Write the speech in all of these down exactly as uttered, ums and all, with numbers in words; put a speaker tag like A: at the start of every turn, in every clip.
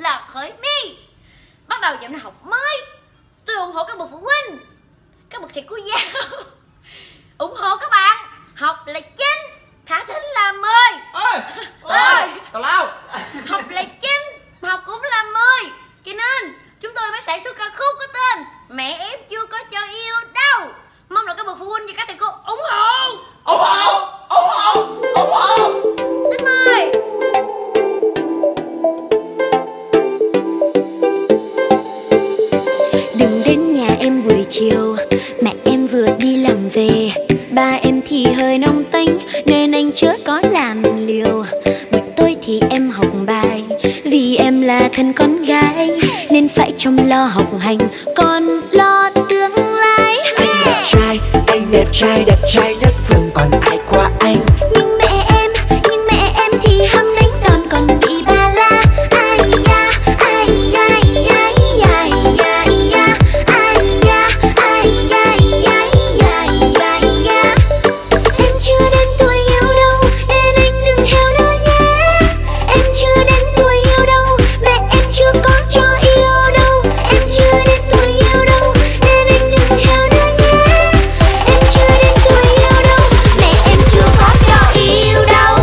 A: là Khởi My. Bắt đầu vào năm học mới, tôi ủng hộ các bậc phụ huynh, các bậc thầy cô giáo ủng hộ các bạn học là chính, thả thính là mười.
B: Ơi, ơi, tào lao.
A: Học là chính mà học cũng là mười, cho nên chúng tôi mới sản xuất ca khúc có tên Mẹ Em Chưa Có Cho Yêu Đâu. Mong là các bậc phụ huynh và các thầy cô ủng hộ.
B: Ủng hộ, ủng hộ, ủng hộ.
A: Xin mời.
C: Đừng đến nhà em buổi chiều, mẹ em vừa đi làm về. Ba em thì hơi nóng tánh nên anh chớ có làm liều. Buổi tối thì em học bài, vì em là thân con gái nên phải chăm lo học hành, còn lo tương lai.
D: Anh đẹp trai, anh đẹp trai, đẹp trai nhất phường còn ai qua anh.
C: Nhưng mẹ em, nhưng mẹ em thì hâm đánh đòn còn bị ba la. Ai da, ai da, ai da, ai da, ai da, ai da, ai da, ai da, ai da. Em chưa đến tuổi yêu đâu nên anh đừng heo đó nhé. Em chưa đến tuổi yêu đâu, mẹ em chưa có cho yêu đâu. Em chưa đến tuổi yêu đâu nên anh đừng heo đó nhé. Em chưa đến tuổi yêu đâu, mẹ em chưa có cho yêu đâu.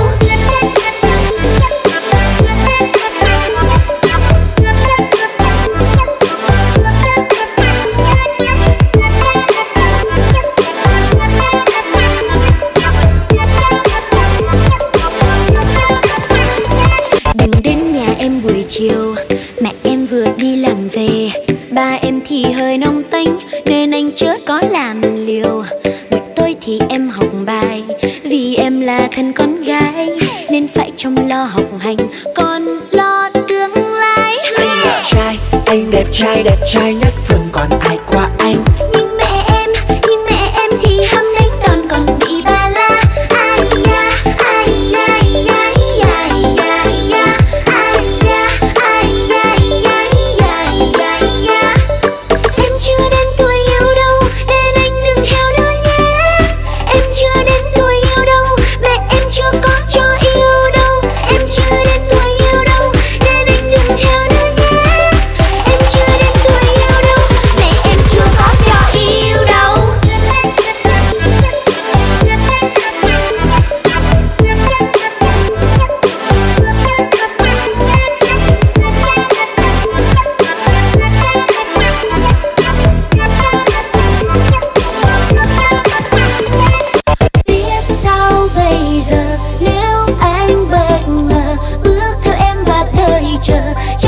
C: Đừng đến nhà em buổi chiều, mẹ em vừa đi làm về. Ba em thì hơi nóng tánh nên anh chớ có làm liều. Buổi tối thì em học bài, vì em là thân con gái nên phải chăm lo học hành, còn lo tương lai.
D: Anh đẹp trai, anh đẹp trai, đẹp trai nhất phường còn ai qua anh.
C: Nhưng mẹ em, nhưng mẹ em thì hâm đánh đòn còn bị ba la. Ai da, ai da, ai da, ai da, ai da, ai da, ai da, ai da, ai da. Em chưa đến tuổi yêu đâu nên anh đừng heo đó nhé. Em chưa đến tuổi yêu đâu, mẹ em chưa có cho yêu đâu. Em chưa đến tuổi yêu đâu nên anh đừng heo đó nhé. Em chưa đến tuổi yêu đâu, mẹ em chưa có cho yêu đâu. Biết sao bây giờ nếu anh bất ngờ bước theo em và đợi chờ.